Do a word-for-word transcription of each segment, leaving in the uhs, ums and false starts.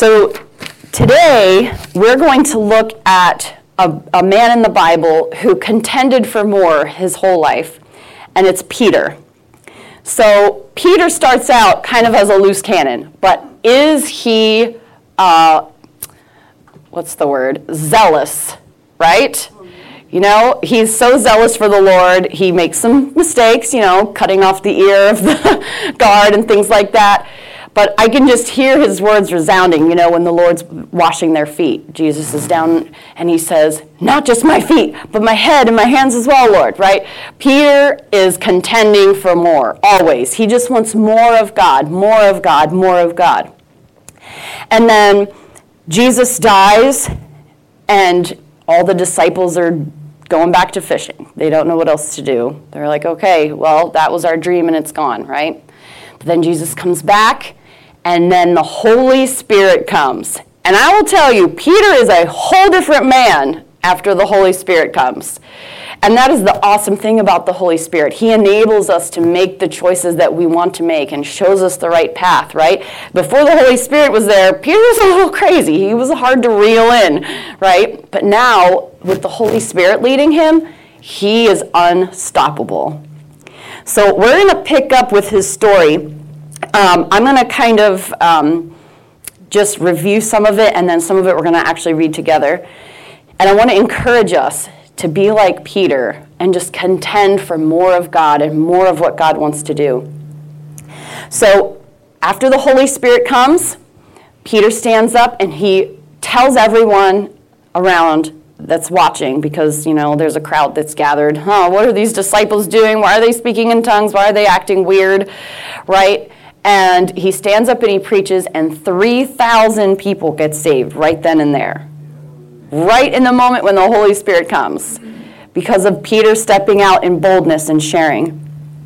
So today, we're going to look at a, a man in the Bible who contended for more his whole life, and it's Peter. So Peter starts out kind of as a loose cannon, but is he, uh, what's the word, zealous, right? You know, he's so zealous for the Lord, he makes some mistakes, you know, cutting off the ear of the guard and things like that. But I can just hear his words resounding, you know, when the Lord's washing their feet. Jesus is down and he says, not just my feet, but my head and my hands as well, Lord, right? Peter is contending for more, always. He just wants more of God, more of God, more of God. And then Jesus dies and all the disciples are going back to fishing. They don't know what else to do. They're like, okay, well, that was our dream and it's gone, right? But then Jesus comes back, and then the Holy Spirit comes. And I will tell you, Peter is a whole different man after the Holy Spirit comes. And that is the awesome thing about the Holy Spirit. He enables us to make the choices that we want to make and shows us the right path, right? Before the Holy Spirit was there, Peter was a little crazy. He was hard to reel in, right? But now, with the Holy Spirit leading him, he is unstoppable. So we're going to pick up with his story. Um, I'm going to kind of um, just review some of it, and then some of it we're going to actually read together. And I want to encourage us to be like Peter and just contend for more of God and more of what God wants to do. So after the Holy Spirit comes, Peter stands up and he tells everyone around that's watching, because, you know, there's a crowd that's gathered. Huh, what are these disciples doing? Why are they speaking in tongues? Why are they acting weird? Right? And he stands up and he preaches, and three thousand people get saved right then and there. Right in the moment when the Holy Spirit comes, because of Peter stepping out in boldness and sharing.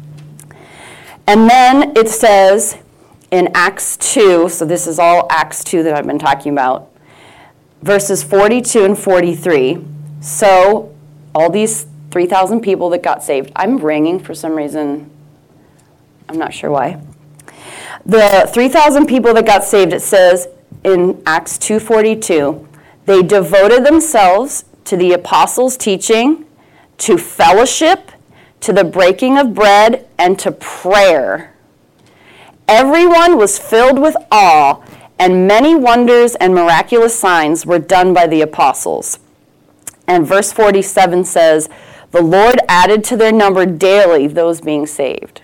And then it says in Acts two, so this is all Acts two that I've been talking about, verses forty-two and forty-three. So all these three thousand people that got saved. I'm ringing for some reason. I'm not sure why. The three thousand people that got saved, it says in Acts two forty-two, they devoted themselves to the apostles' teaching, to fellowship, to the breaking of bread, and to prayer. Everyone was filled with awe, and many wonders and miraculous signs were done by the apostles. And verse forty-seven says, the Lord added to their number daily those being saved.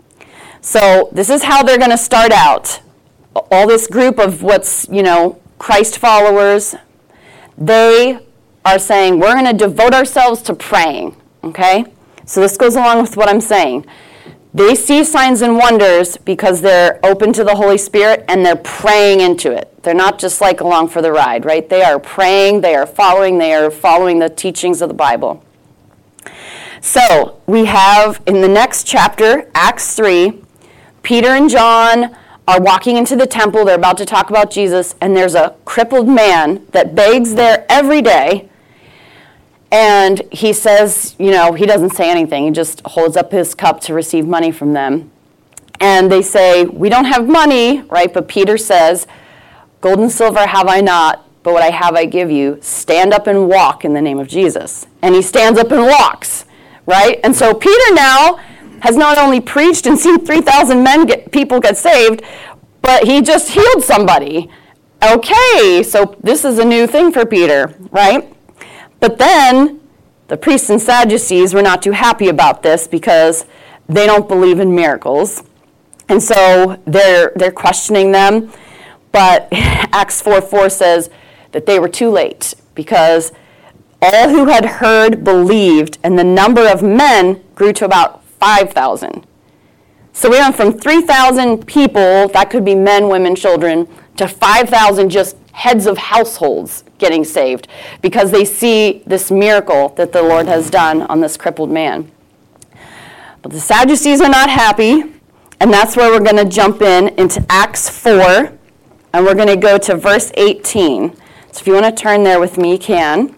So this is how they're going to start out. All this group of what's, you know, Christ followers, they are saying, we're going to devote ourselves to praying, okay? So this goes along with what I'm saying. They see signs and wonders because they're open to the Holy Spirit and they're praying into it. They're not just like along for the ride, right? They are praying, they are following, they are following the teachings of the Bible. So we have in the next chapter, Acts three, Peter and John are walking into the temple. They're about to talk about Jesus, and there's a crippled man that begs there every day. And he says, you know, he doesn't say anything. He just holds up his cup to receive money from them. And they say, we don't have money, right? But Peter says, gold and silver have I not, but what I have I give you. Stand up and walk in the name of Jesus. And he stands up and walks, right? And so Peter now has not only preached and seen three thousand men get, people get saved, but he just healed somebody. Okay, so this is a new thing for Peter, right? But then the priests and Sadducees were not too happy about this because they don't believe in miracles. And so they're they're questioning them. But Acts four four says that they were too late because all who had heard believed, and the number of men grew to about five thousand. So we went from three thousand people, that could be men, women, children, to five thousand just heads of households getting saved because they see this miracle that the Lord has done on this crippled man. But the Sadducees are not happy, and that's where we're going to jump in into Acts four, and we're going to go to verse eighteen. So if you want to turn there with me, you can.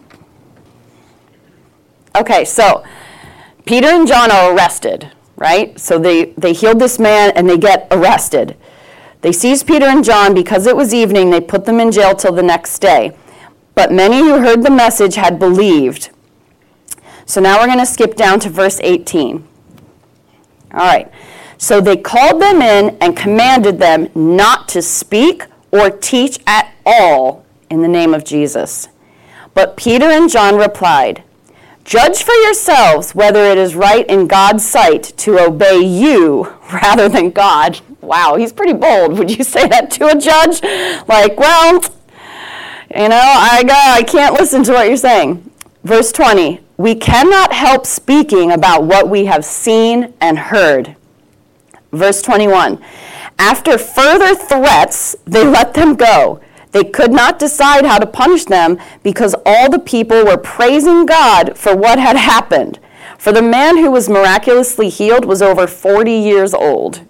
Okay, so Peter and John are arrested, right? So they, they healed this man and they get arrested. They seized Peter and John. Because it was evening, they put them in jail till the next day. But many who heard the message had believed. So now we're going to skip down to verse eighteen. All right. So they called them in and commanded them not to speak or teach at all in the name of Jesus. But Peter and John replied, "Judge for yourselves whether it is right in God's sight to obey you rather than God." Wow, he's pretty bold. Would you say that to a judge? Like, well, you know, I got, I can't listen to what you're saying. Verse twenty, "We cannot help speaking about what we have seen and heard." Verse twenty-one, "After further threats, they let them go. They could not decide how to punish them because all the people were praising God for what had happened. For the man who was miraculously healed was over forty years old."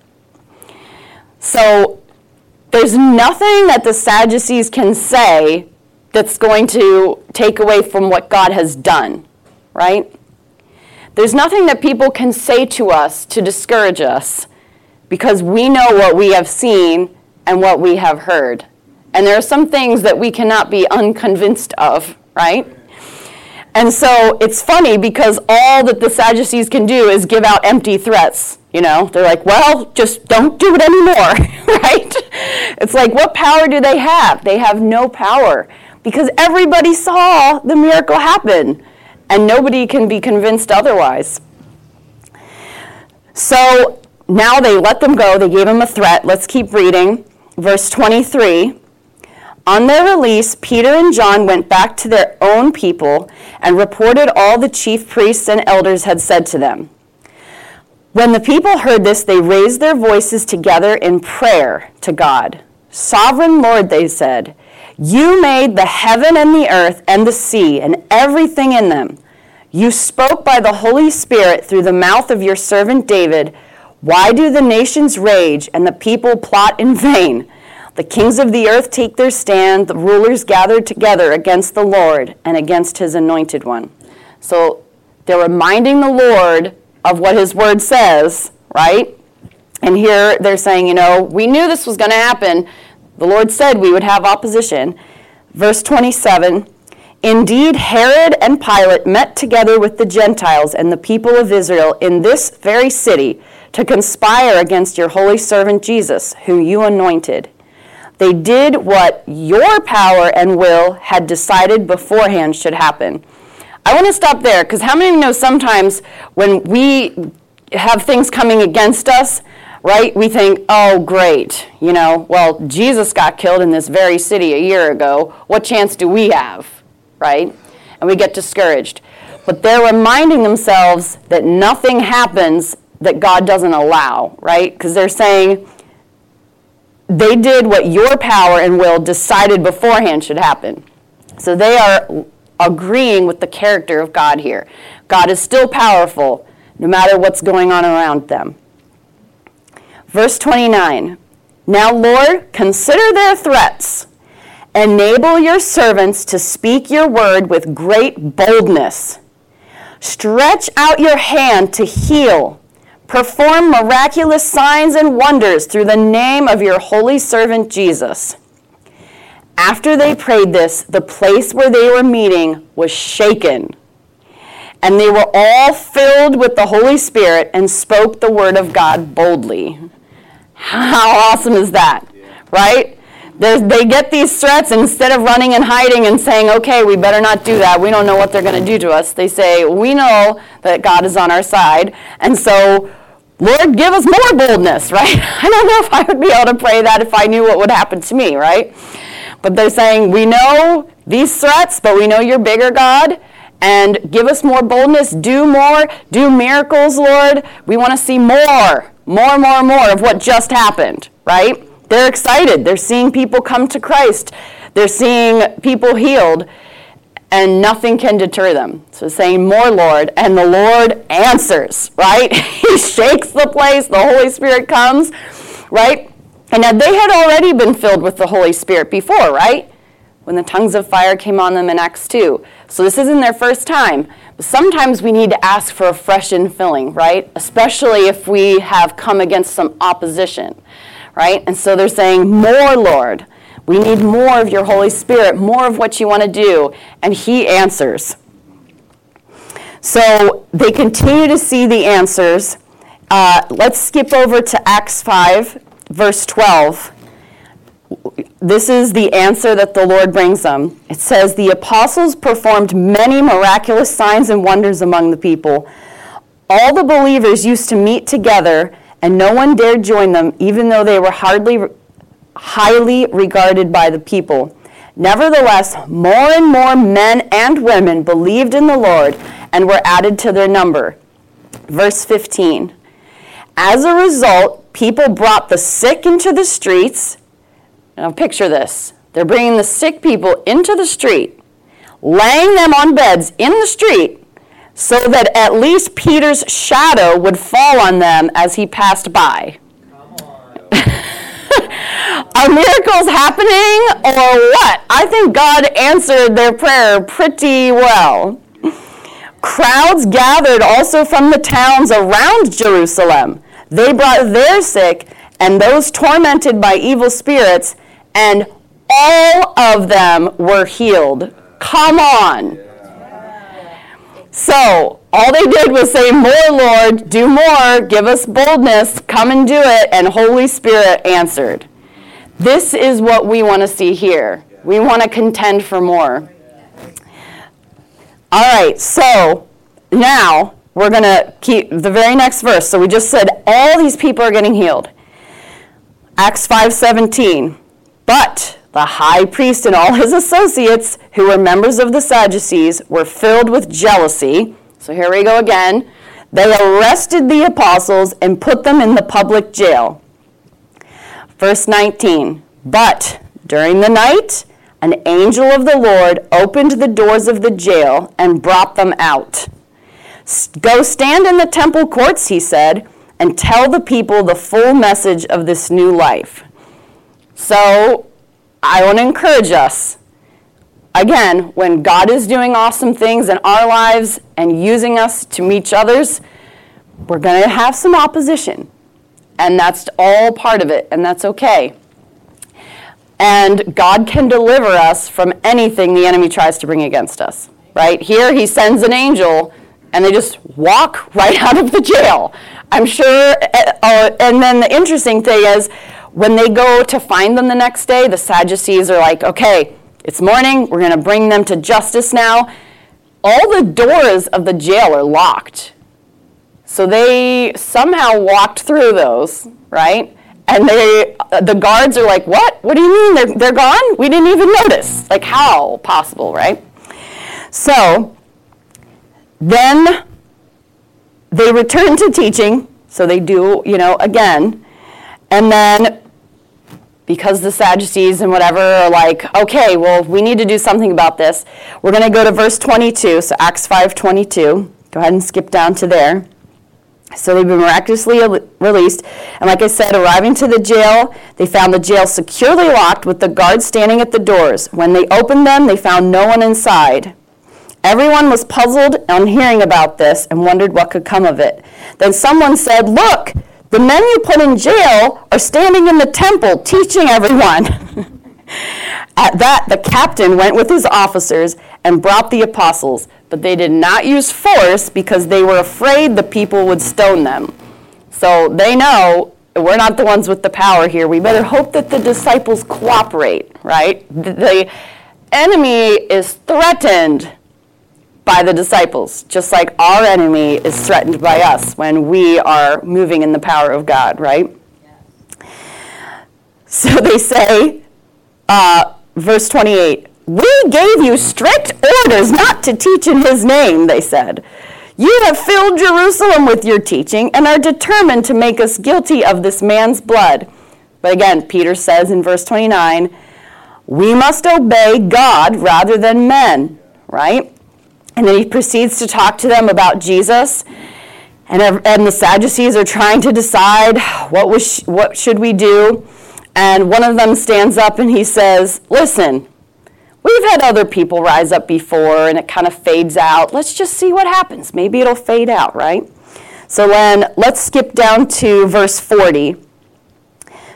So there's nothing that the Sadducees can say that's going to take away from what God has done, right? There's nothing that people can say to us to discourage us because we know what we have seen and what we have heard. And there are some things that we cannot be unconvinced of, right? And so it's funny because all that the Sadducees can do is give out empty threats. You know, they're like, well, just don't do it anymore, right? It's like, what power do they have? They have no power because everybody saw the miracle happen and nobody can be convinced otherwise. So now they let them go. They gave them a threat. Let's keep reading. Verse twenty-three. On their release, Peter and John went back to their own people and reported all the chief priests and elders had said to them. When the people heard this, they raised their voices together in prayer to God. "Sovereign Lord," they said, "you made the heaven and the earth and the sea and everything in them. You spoke by the Holy Spirit through the mouth of your servant David. Why do the nations rage and the people plot in vain? The kings of the earth take their stand, the rulers gather together against the Lord and against his anointed one." So they're reminding the Lord of what his word says, right? And here they're saying, you know, we knew this was going to happen. The Lord said we would have opposition. Verse twenty-seven, "Indeed, Herod and Pilate met together with the Gentiles and the people of Israel in this very city to conspire against your holy servant Jesus, whom you anointed. They did what your power and will had decided beforehand should happen." I want to stop there because how many of you know sometimes when we have things coming against us, right, we think, oh, great, you know, well, Jesus got killed in this very city a year ago. What chance do we have, right? And we get discouraged. But they're reminding themselves that nothing happens that God doesn't allow, right? Because they're saying, they did what your power and will decided beforehand should happen. So they are agreeing with the character of God here. God is still powerful, no matter what's going on around them. Verse twenty-nine, "Now, Lord, consider their threats. Enable your servants to speak your word with great boldness. Stretch out your hand to heal. Perform miraculous signs and wonders through the name of your holy servant Jesus." After they prayed this, the place where they were meeting was shaken, and they were all filled with the Holy Spirit and spoke the word of God boldly. How awesome is that, right? There's, they get these threats, and instead of running and hiding and saying, okay, we better not do that, we don't know what they're going to do to us, they say, we know that God is on our side, and so Lord, give us more boldness, right? I don't know if I would be able to pray that if I knew what would happen to me, right? But they're saying, we know these threats, but we know you're bigger, God, and give us more boldness, do more, do miracles, Lord. We want to see more, more, more, more of what just happened, right? They're excited. They're seeing people come to Christ. They're seeing people healed, and nothing can deter them. So saying, more, Lord, and the Lord answers, right? He shakes the place, the Holy Spirit comes, right? And now they had already been filled with the Holy Spirit before, right? When the tongues of fire came on them in Acts two. So this isn't their first time. But sometimes we need to ask for a fresh infilling, right? Especially if we have come against some opposition, right? And so they're saying, more, Lord. We need more of your Holy Spirit, more of what you want to do. And he answers. So they continue to see the answers. Uh, let's skip over to Acts five, verse twelve. This is the answer that the Lord brings them. It says, the apostles performed many miraculous signs and wonders among the people. All the believers used to meet together, and no one dared join them, even though they were hardly, highly regarded by the people. Nevertheless, more and more men and women believed in the Lord and were added to their number. Verse fifteen. As a result, people brought the sick into the streets. Now picture this. They're bringing the sick people into the street, laying them on beds in the street, so that at least Peter's shadow would fall on them as he passed by. Come on. Are miracles happening or what? I think God answered their prayer pretty well. Crowds gathered also from the towns around Jerusalem. They brought their sick and those tormented by evil spirits, and all of them were healed. Come on. So, all they did was say, more, Lord, do more, give us boldness, come and do it, and Holy Spirit answered. This is what we want to see here. We want to contend for more. All right, so now we're going to keep the very next verse. So we just said all these people are getting healed. Acts five seventeen. But the high priest and all his associates, who were members of the Sadducees, were filled with jealousy. So here we go again. They arrested the apostles and put them in the public jail. Verse nineteen. But during the night, an angel of the Lord opened the doors of the jail and brought them out. Go stand in the temple courts, he said, and tell the people the full message of this new life. So I want to encourage us. Again, when God is doing awesome things in our lives and using us to meet others, we're going to have some opposition. And that's all part of it, and that's okay. And God can deliver us from anything the enemy tries to bring against us, right? Here he sends an angel, and they just walk right out of the jail. I'm sure, uh, and then the interesting thing is, when they go to find them the next day, the Sadducees are like, okay, it's morning, we're going to bring them to justice now. All the doors of the jail are locked. So they somehow walked through those, right? And they, the guards are like, what? What do you mean they're, they're gone? We didn't even notice. Like, how possible, right? So then they return to teaching. So they do, you know, again. And then because the Sadducees and whatever are like, okay, well, we need to do something about this. We're going to go to verse twenty-two, so Acts five twenty-two. Go ahead and skip down to there. So they've been miraculously released. And like I said, arriving to the jail, they found the jail securely locked with the guards standing at the doors. When they opened them, they found no one inside. Everyone was puzzled on hearing about this and wondered what could come of it. Then someone said, look, the men you put in jail are standing in the temple teaching everyone. At that, the captain went with his officers and brought the apostles, but they did not use force because they were afraid the people would stone them. So they know we're not the ones with the power here. We better hope that the disciples cooperate, right? The enemy is threatened by the disciples, just like our enemy is threatened by us when we are moving in the power of God, right? Yes. So they say, uh, verse twenty-eight, we gave you strict orders not to teach in his name, they said. You have filled Jerusalem with your teaching and are determined to make us guilty of this man's blood. But again, Peter says in verse twenty-nine, we must obey God rather than men, right? And then he proceeds to talk to them about Jesus. And, and the Sadducees are trying to decide what, was, what should we do. And one of them stands up and he says, listen, we've had other people rise up before and it kind of fades out. Let's just see what happens. Maybe it'll fade out, right? So then let's skip down to verse forty.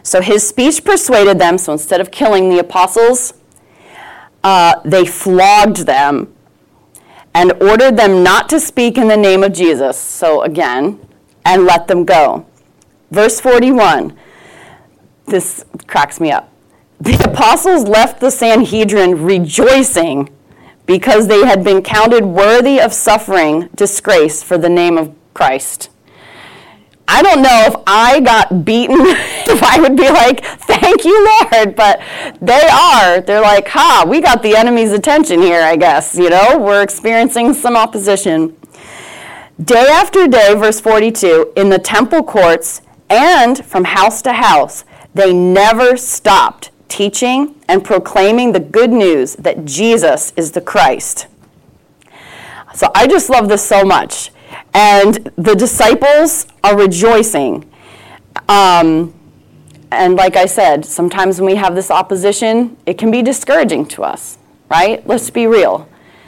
So his speech persuaded them, so instead of killing the apostles, uh, they flogged them and ordered them not to speak in the name of Jesus, so again, and let them go. Verse forty-one, this cracks me up. The apostles left the Sanhedrin rejoicing because they had been counted worthy of suffering disgrace for the name of Christ. I don't know if I got beaten, if I would be like, thank you, Lord, but they are. They're like, ha, we got the enemy's attention here, I guess, you know? We're experiencing some opposition. Day after day, verse forty-two, in the temple courts and from house to house, they never stopped teaching and proclaiming the good news that Jesus is the Christ. So I just love this so much. And the disciples are rejoicing. Um, and like I said, sometimes when we have this opposition, it can be discouraging to us, right? Let's be real.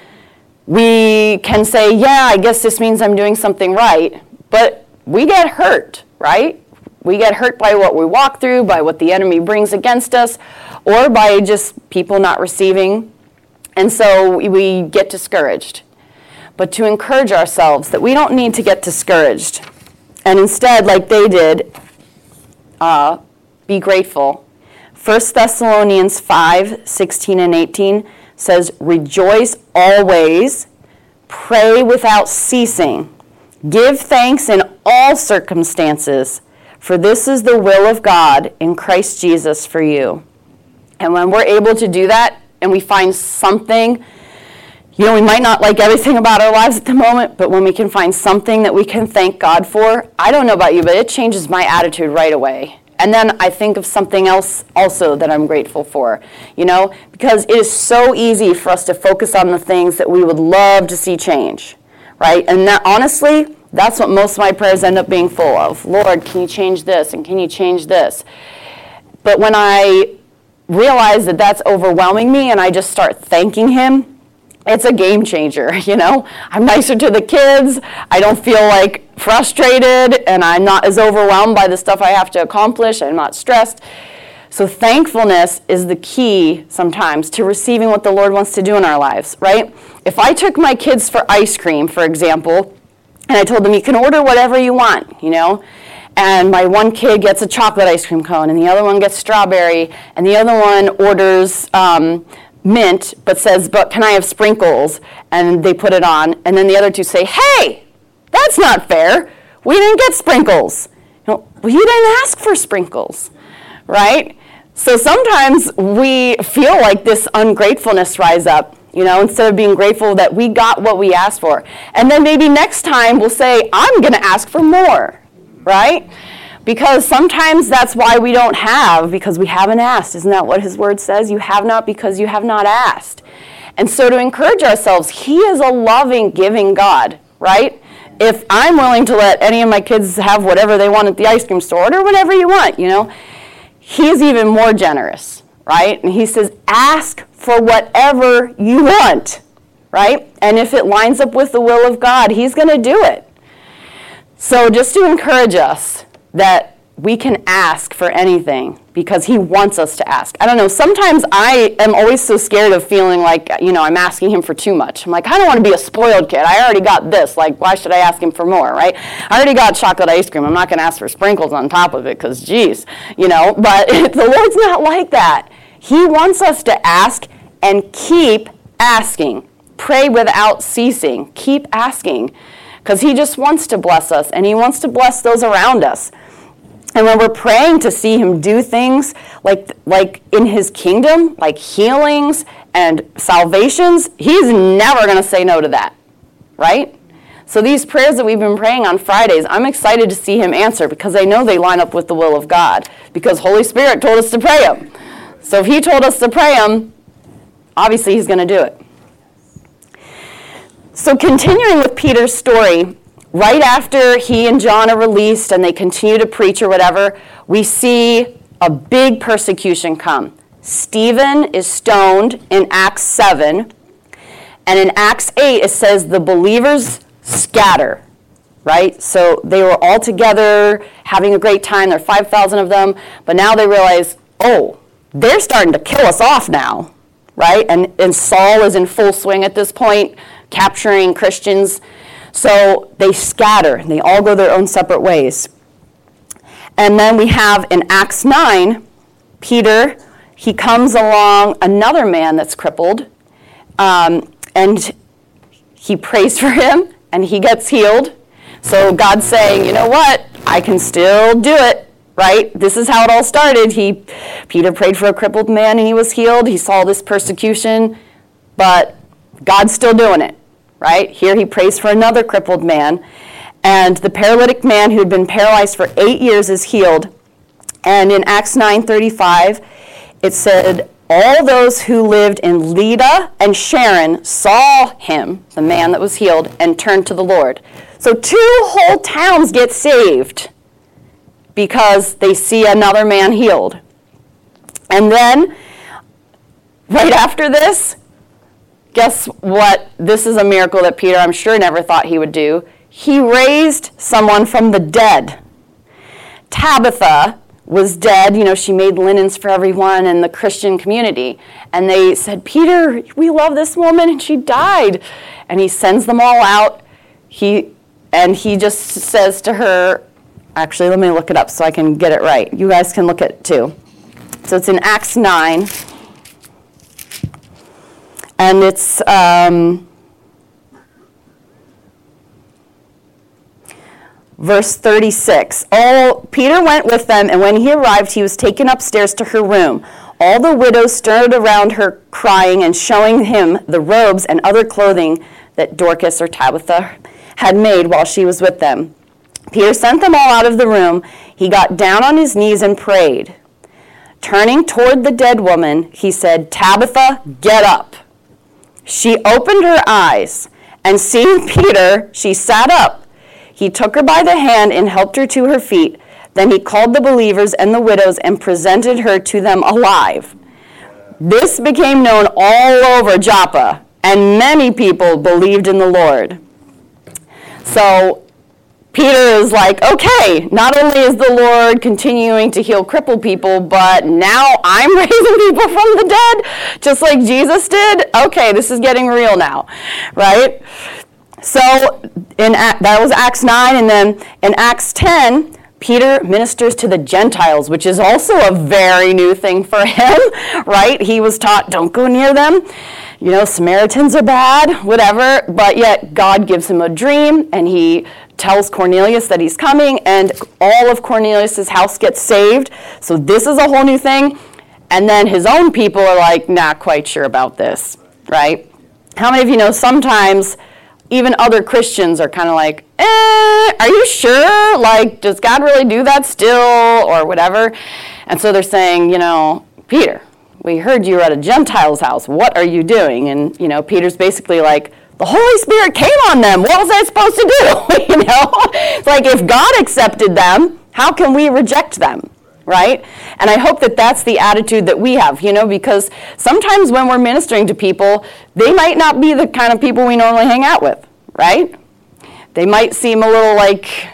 We can say, yeah, I guess this means I'm doing something right, but we get hurt, right? We get hurt by what we walk through, by what the enemy brings against us, or by just people not receiving. And so we get discouraged. But to encourage ourselves that we don't need to get discouraged. And instead, like they did, uh, be grateful. First Thessalonians five, sixteen and eighteen says, rejoice always, pray without ceasing, give thanks in all circumstances, for this is the will of God in Christ Jesus for you. And when we're able to do that, and we find something, you know, we might not like everything about our lives at the moment, but when we can find something that we can thank God for, I don't know about you, but it changes my attitude right away. And then I think of something else also that I'm grateful for, you know, because it is so easy for us to focus on the things that we would love to see change, right? And that, honestly, that's what most of my prayers end up being full of. Lord, can you change this, and can you change this? But when I realize that that's overwhelming me and I just start thanking him, it's a game changer, you know? I'm nicer to the kids, I don't feel like frustrated, and I'm not as overwhelmed by the stuff I have to accomplish, I'm not stressed. So thankfulness is the key sometimes to receiving what the Lord wants to do in our lives, right? If I took my kids for ice cream, for example, and I told them you can order whatever you want, you know? And my one kid gets a chocolate ice cream cone, and the other one gets strawberry, and the other one orders um, mint, but says, but can I have sprinkles? And they put it on, and then the other two say, hey, that's not fair. We didn't get sprinkles. You know, well, you didn't ask for sprinkles, right? So sometimes we feel like this ungratefulness rise up, you know, instead of being grateful that we got what we asked for. And then maybe next time we'll say, I'm going to ask for more, right? Because sometimes that's why we don't have, because we haven't asked. Isn't that what his word says? You have not because you have not asked. And so to encourage ourselves, he is a loving, giving God, right? If I'm willing to let any of my kids have whatever they want at the ice cream store, order whatever you want, you know, he's even more generous, right? And he says, ask for whatever you want, right? And if it lines up with the will of God, he's going to do it. So just to encourage us that we can ask for anything because he wants us to ask. I don't know, sometimes I am always so scared of feeling like, you know, I'm asking him for too much. I'm like, I don't want to be a spoiled kid. I already got this. Like, why should I ask him for more, right? I already got chocolate ice cream. I'm not going to ask for sprinkles on top of it because, geez, you know. But the Lord's not like that. He wants us to ask and keep asking. Pray without ceasing. Keep asking. Because he just wants to bless us, and he wants to bless those around us. And when we're praying to see him do things like, like in his kingdom, like healings and salvations, he's never going to say no to that, right? So these prayers that we've been praying on Fridays, I'm excited to see him answer because I know they line up with the will of God because Holy Spirit told us to pray them. So if he told us to pray them, obviously he's going to do it. So continuing with Peter's story, right after he and John are released and they continue to preach or whatever, we see a big persecution come. Stephen is stoned in Acts seven, and in Acts eight it says the believers scatter. right? So they were all together having a great time. There are five thousand of them. But now they realize, oh, they're starting to kill us off now, right? And, and Saul is in full swing at this point, capturing Christians. So they scatter. They all go their own separate ways. And then we have in Acts nine, Peter, he comes along another man that's crippled, um, and he prays for him, and he gets healed. So God's saying, you know what? I can still do it, right? This is how it all started. He, Peter prayed for a crippled man, and he was healed. He saw this persecution, but God's still doing it, right? Here he prays for another crippled man, and the paralytic man who had been paralyzed for eight years is healed. And in Acts nine thirty-five, it said, all those who lived in Lydda and Sharon saw him, the man that was healed, and turned to the Lord. So two whole towns get saved because they see another man healed. And then, right after this, guess what? This is a miracle that Peter, I'm sure, never thought he would do. He raised someone from the dead. Tabitha was dead. You know, she made linens for everyone in the Christian community. And they said, Peter, we love this woman, and she died. And he sends them all out. He and he just says to her, actually, let me look it up so I can get it right. You guys can look at it too. So it's in Acts nine. And it's um, verse thirty-six. Oh, Peter went with them, and when he arrived, he was taken upstairs to her room. All the widows stirred around her, crying and showing him the robes and other clothing that Dorcas or Tabitha had made while she was with them. Peter sent them all out of the room. He got down on his knees and prayed. Turning toward the dead woman, he said, Tabitha, get up. She opened her eyes, and seeing Peter, she sat up. He took her by the hand and helped her to her feet. Then he called the believers and the widows and presented her to them alive. This became known all over Joppa, and many people believed in the Lord. So Peter is like, okay, not only is the Lord continuing to heal crippled people, but now I'm raising people from the dead, just like Jesus did. Okay, this is getting real now, right? So in that was Acts nine, and then in Acts ten, Peter ministers to the Gentiles, which is also a very new thing for him, right? He was taught, don't go near them. You know, Samaritans are bad, whatever, but yet God gives him a dream, and he tells Cornelius that he's coming, and all of Cornelius' house gets saved. So this is a whole new thing. And then his own people are like, not quite sure about this, right? How many of you know sometimes even other Christians are kind of like, eh, are you sure? Like, does God really do that still, or whatever? And so they're saying, you know, Peter, we heard you were at a Gentile's house. What are you doing? And, you know, Peter's basically like, the Holy Spirit came on them. What was I supposed to do? You know, it's like, if God accepted them, how can we reject them, right? And I hope that that's the attitude that we have, you know, because sometimes when we're ministering to people, they might not be the kind of people we normally hang out with, right? They might seem a little like,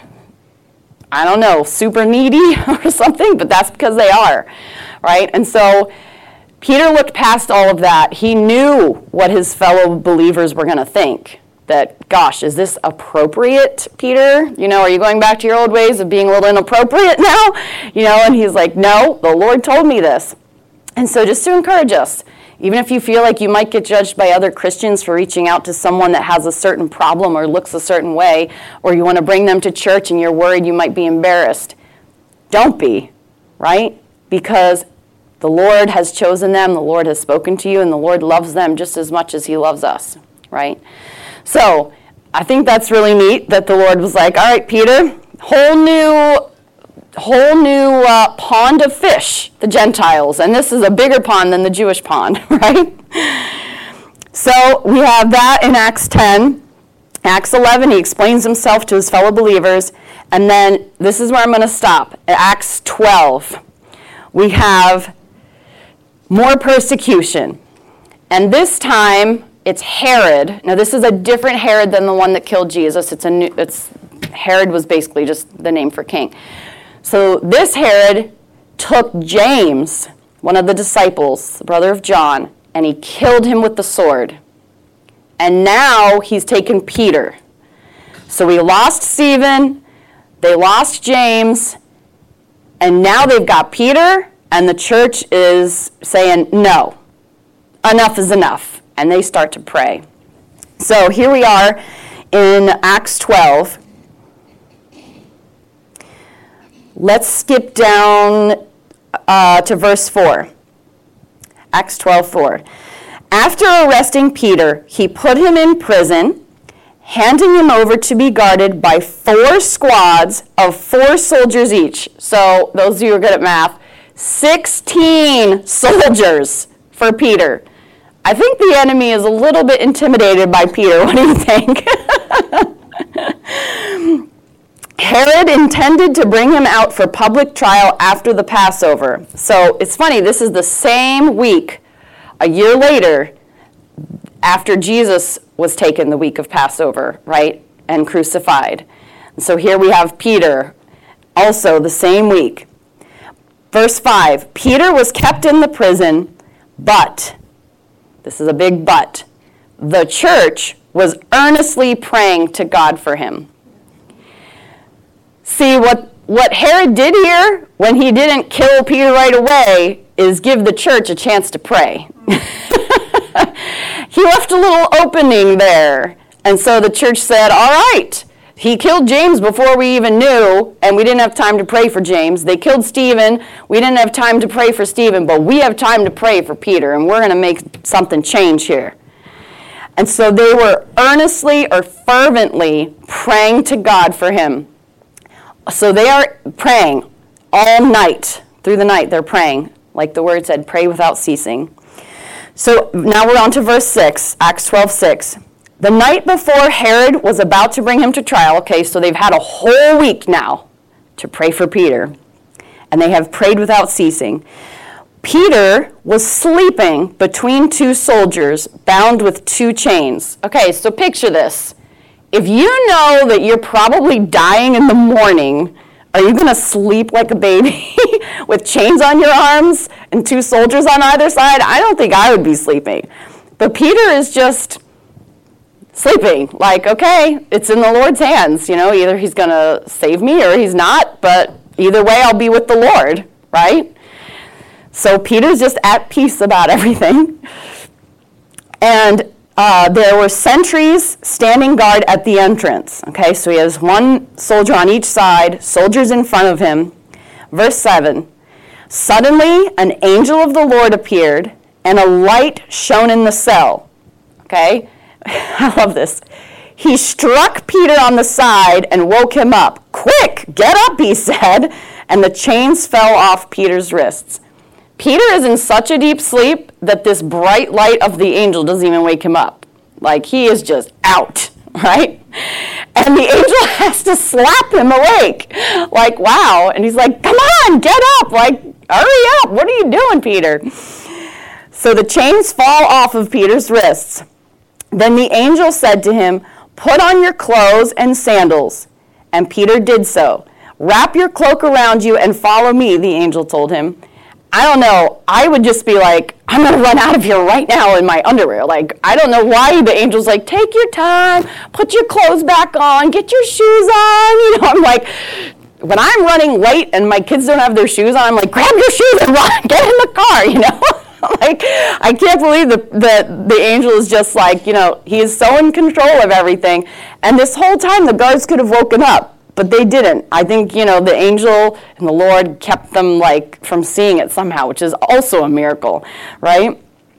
I don't know, super needy or something, but that's because they are, right? And so Peter looked past all of that. He knew what his fellow believers were going to think. That, gosh, is this appropriate, Peter? You know, are you going back to your old ways of being a little inappropriate now? You know, and he's like, no, the Lord told me this. And so just to encourage us, even if you feel like you might get judged by other Christians for reaching out to someone that has a certain problem or looks a certain way, or you want to bring them to church and you're worried you might be embarrassed, don't be, right? Because the Lord has chosen them, the Lord has spoken to you, and the Lord loves them just as much as he loves us, right? So I think that's really neat that the Lord was like, all right, Peter, whole new, whole new uh, pond of fish, the Gentiles, and this is a bigger pond than the Jewish pond, right? So we have that in Acts ten. Acts eleven, he explains himself to his fellow believers, and then this is where I'm going to stop. Acts twelve, we have more persecution, and this time it's Herod. Now this is a different Herod than the one that killed Jesus. It's a new, it's Herod was basically just the name for king. So this Herod took James, one of the disciples, the brother of John, and he killed him with the sword. And now he's taken Peter. So we lost Stephen, they lost James, and now they've got Peter, and the church is saying, no, enough is enough. And they start to pray. So here we are in Acts twelve. Let's skip down uh, to verse four. Acts twelve four. After arresting Peter, he put him in prison, handing him over to be guarded by four squads of four soldiers each. So those of you who are good at math, sixteen soldiers for Peter. I think the enemy is a little bit intimidated by Peter. What do you think? Herod intended to bring him out for public trial after the Passover. So it's funny, this is the same week, a year later, after Jesus was taken the week of Passover, right, and crucified. So here we have Peter, also the same week. Verse five, Peter was kept in the prison, but, this is a big but, the church was earnestly praying to God for him. See, what, what Herod did here, when he didn't kill Peter right away, is give the church a chance to pray. He left a little opening there. And so the church said, all right, he killed James before we even knew, and we didn't have time to pray for James. They killed Stephen. We didn't have time to pray for Stephen, but we have time to pray for Peter, and we're going to make something change here. And so they were earnestly or fervently praying to God for him. So they are praying all night. Through the night, they're praying. Like the word said, pray without ceasing. So now we're on to verse six, Acts twelve six. The night before Herod was about to bring him to trial, okay, so they've had a whole week now to pray for Peter. And they have prayed without ceasing. Peter was sleeping between two soldiers, bound with two chains. Okay, so picture this. If you know that you're probably dying in the morning, are you going to sleep like a baby with chains on your arms and two soldiers on either side? I don't think I would be sleeping. But Peter is just sleeping. Like, okay, it's in the Lord's hands. You know, either he's going to save me or he's not. But either way, I'll be with the Lord, right? So Peter's just at peace about everything. And Uh, there were sentries standing guard at the entrance. Okay, so he has one soldier on each side, soldiers in front of him. Verse seven, suddenly an angel of the Lord appeared, and a light shone in the cell. Okay, I love this. He struck Peter on the side and woke him up. Quick, get up, he said, and the chains fell off Peter's wrists. Peter is in such a deep sleep that this bright light of the angel doesn't even wake him up. Like, he is just out, right? And the angel has to slap him awake. Like, wow. And he's like, come on, get up. Like, hurry up. What are you doing, Peter? So the chains fall off of Peter's wrists. Then the angel said to him, put on your clothes and sandals. And Peter did so. Wrap your cloak around you and follow me, the angel told him. I don't know, I would just be like, I'm going to run out of here right now in my underwear. Like, I don't know why the angel's like, take your time, put your clothes back on, get your shoes on. You know, I'm like, when I'm running late and my kids don't have their shoes on, I'm like, grab your shoes and run, get in the car, you know. Like, I can't believe that the, the angel is just like, you know, he is so in control of everything. And this whole time the guards could have woken up. But they didn't. I think, you know, the angel and the Lord kept them, like, from seeing it somehow, which is also a miracle, right?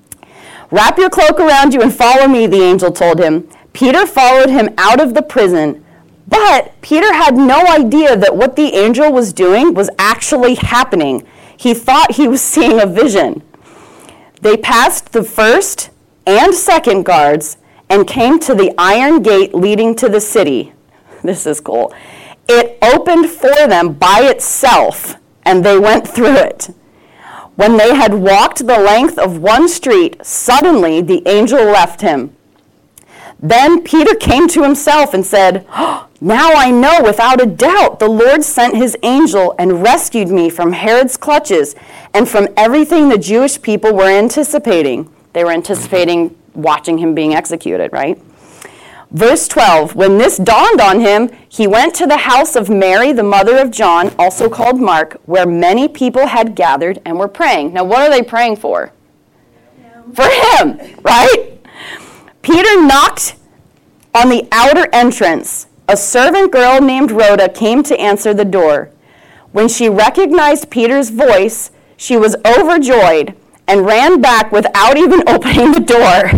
Wrap your cloak around you and follow me, the angel told him. Peter followed him out of the prison, but Peter had no idea that what the angel was doing was actually happening. He thought he was seeing a vision. They passed the first and second guards and came to the iron gate leading to the city. This is cool. It opened for them by itself, and they went through it. When they had walked the length of one street, suddenly the angel left him. Then Peter came to himself and said, oh, now I know without a doubt the Lord sent his angel and rescued me from Herod's clutches and from everything the Jewish people were anticipating. They were anticipating watching him being executed, right? Verse twelve, when this dawned on him, he went to the house of Mary, the mother of John, also called Mark, where many people had gathered and were praying. Now, what are they praying for? Him. For him, right? Peter knocked on the outer entrance. A servant girl named Rhoda came to answer the door. When she recognized Peter's voice, she was overjoyed and ran back without even opening the door.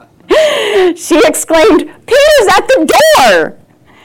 She exclaimed, Peter's at the door!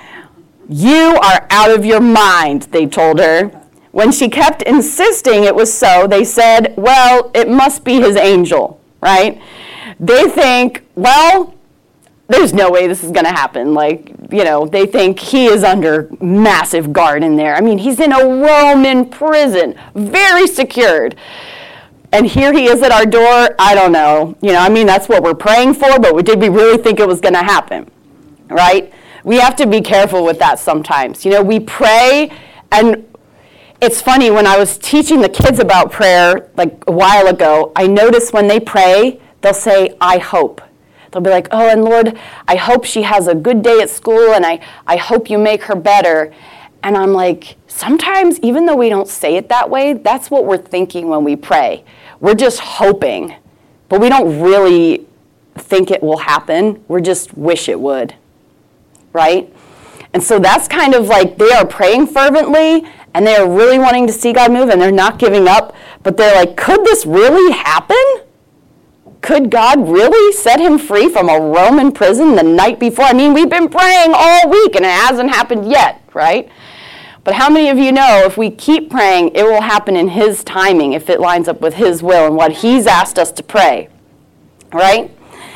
You are out of your mind, they told her. When she kept insisting it was so, they said, well, it must be his angel, right? They think, well, there's no way this is going to happen. Like, you know, they think he is under massive guard in there. I mean, he's in a Roman prison, very secured. And here he is at our door. I don't know. You know, I mean, that's what we're praying for, but did we really think it was going to happen, right? We have to be careful with that sometimes. You know, we pray, and it's funny, when I was teaching the kids about prayer, like a while ago, I noticed when they pray, they'll say, I hope. They'll be like, oh, and Lord, I hope she has a good day at school, and I, I hope you make her better. And I'm like, sometimes, even though we don't say it that way, that's what we're thinking when we pray. We're just hoping, but we don't really think it will happen. We just wish it would, right? And so that's kind of like they are praying fervently, and they are really wanting to see God move, and they're not giving up, but they're like, could this really happen? Could God really set him free from a Roman prison the night before? I mean, we've been praying all week, and it hasn't happened yet, right? But how many of you know if we keep praying, it will happen in his timing, if it lines up with his will and what he's asked us to pray, right?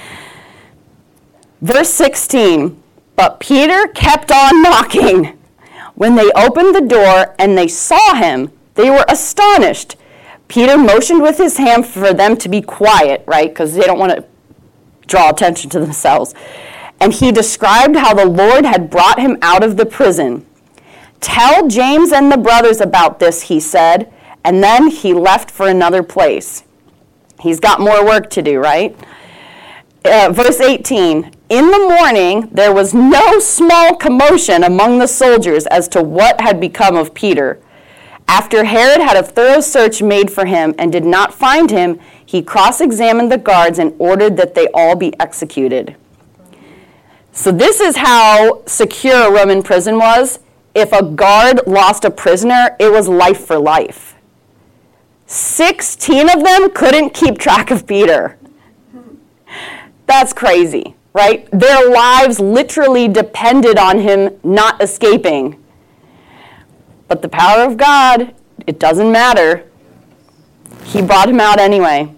Verse sixteen, but Peter kept on knocking. When they opened the door and they saw him, they were astonished. Peter motioned with his hand for them to be quiet, right? Because they don't want to draw attention to themselves. And he described how the Lord had brought him out of the prison. Tell James and the brothers about this, he said, and then he left for another place. He's got more work to do, right? Uh, verse eighteen, in the morning there was no small commotion among the soldiers as to what had become of Peter. After Herod had a thorough search made for him and did not find him, he cross-examined the guards and ordered that they all be executed. So this is how secure a Roman prison was. If a guard lost a prisoner, it was life for life. Sixteen of them couldn't keep track of Peter. That's crazy, right? Their lives literally depended on him not escaping. But the power of God, it doesn't matter. He brought him out anyway.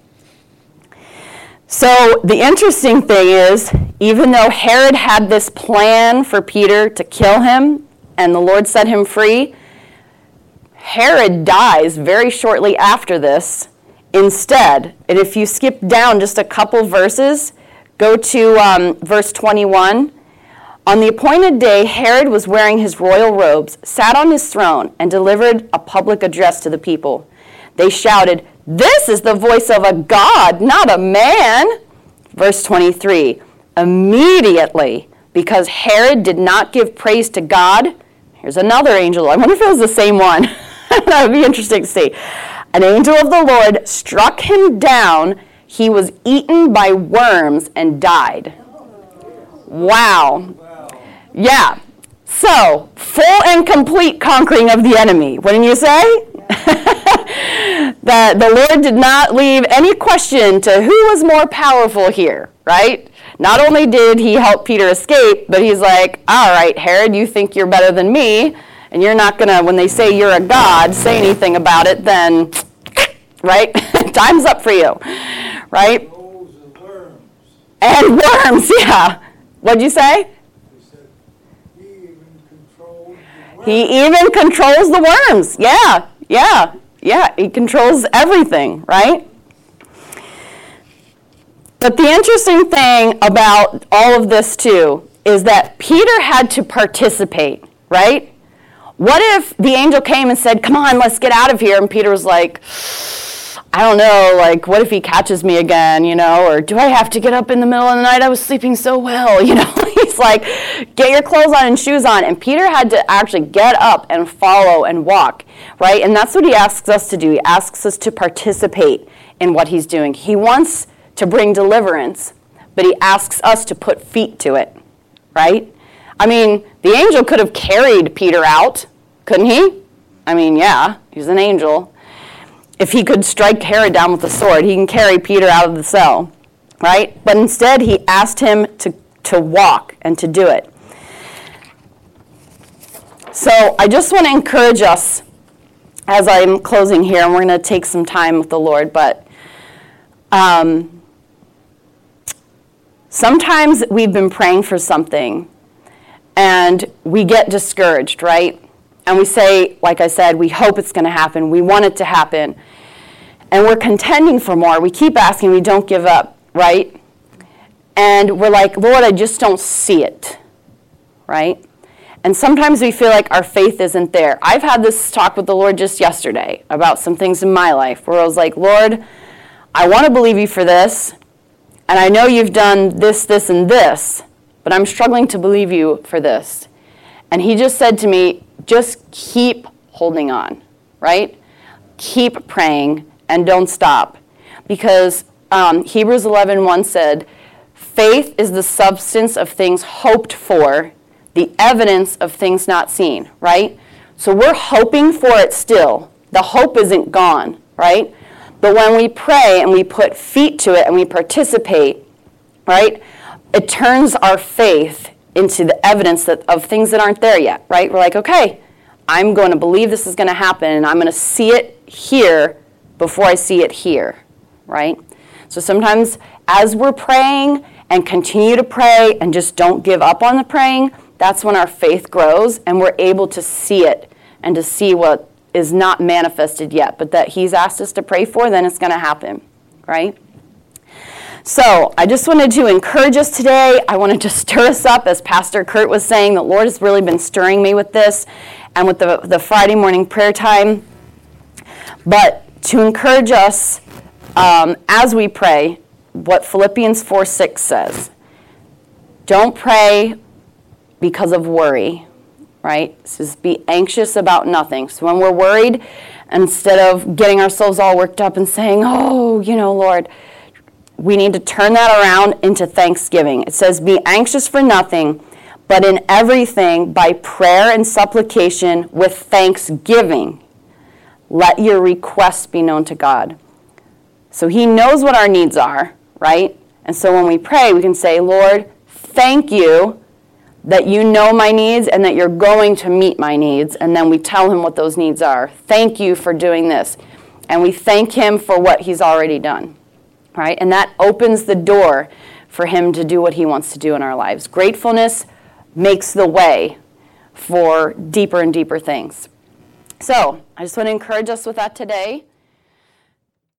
So the interesting thing is, even though Herod had this plan for Peter to kill him, and the Lord set him free, Herod dies very shortly after this instead. And if you skip down just a couple verses, go to um, verse twenty-one. On the appointed day, Herod was wearing his royal robes, sat on his throne, and delivered a public address to the people. They shouted, "This is the voice of a God, not a man." Verse twenty-three. Immediately, because Herod did not give praise to God, here's another angel. I wonder if it was the same one. That would be interesting to see. An angel of the Lord struck him down. He was eaten by worms and died. Wow. Yeah. So, full and complete conquering of the enemy. Wouldn't you say? That the Lord did not leave any question to who was more powerful here, right? Not only did he help Peter escape, but he's like, all right, Herod, you think you're better than me, and you're not going to, when they say you're a god, say anything about it, then, right? Time's up for you, right? And worms, yeah. What'd you say? He even controls the worms. He even controls the worms. Yeah, yeah, yeah. He controls everything, right? But the interesting thing about all of this, too, is that Peter had to participate, right? What if the angel came and said, come on, let's get out of here? And Peter was like, I don't know, like, what if he catches me again, you know? Or do I have to get up in the middle of the night? I was sleeping so well, you know? He's like, get your clothes on and shoes on. And Peter had to actually get up and follow and walk, right? And that's what he asks us to do. He asks us to participate in what he's doing. He wants to bring deliverance, but he asks us to put feet to it, right? I mean, the angel could have carried Peter out, couldn't he? I mean, yeah, he's an angel. If he could strike Herod down with a sword, he can carry Peter out of the cell, right? But instead, he asked him to, to walk and to do it. So I just want to encourage us as I'm closing here, and we're going to take some time with the Lord, but um, sometimes we've been praying for something, and we get discouraged, right? And we say, like I said, we hope it's going to happen. We want it to happen. And we're contending for more. We keep asking. We don't give up, right? And we're like, Lord, I just don't see it, right? And sometimes we feel like our faith isn't there. I've had this talk with the Lord just yesterday about some things in my life where I was like, Lord, I want to believe you for this. And I know you've done this, this, and this, but I'm struggling to believe you for this. And he just said to me, just keep holding on, right? Keep praying and don't stop. Because um, Hebrews eleven one said, faith is the substance of things hoped for, the evidence of things not seen, right? So we're hoping for it still. The hope isn't gone, right? But when we pray and we put feet to it and we participate, right, it turns our faith into the evidence that, of things that aren't there yet, right? We're like, okay, I'm going to believe this is going to happen, and I'm going to see it here before I see it here, right? So sometimes as we're praying and continue to pray and just don't give up on the praying, that's when our faith grows and we're able to see it and to see what is not manifested yet, but that he's asked us to pray for, then it's going to happen, right? So I just wanted to encourage us today. I wanted to stir us up, as Pastor Kurt was saying. The Lord has really been stirring me with this and with the, the Friday morning prayer time. But to encourage us um, as we pray, what Philippians four six says. Don't pray because of worry, right? It says be anxious about nothing. So when we're worried, instead of getting ourselves all worked up and saying, oh, you know, Lord, we need to turn that around into thanksgiving. It says, be anxious for nothing, but in everything, by prayer and supplication with thanksgiving, let your requests be known to God. So he knows what our needs are, right? And so when we pray, we can say, Lord, thank you that you know my needs and that you're going to meet my needs. And then we tell him what those needs are. Thank you for doing this. And we thank him for what he's already done. Right? And that opens the door for him to do what he wants to do in our lives. Gratefulness makes the way for deeper and deeper things. So I just want to encourage us with that today.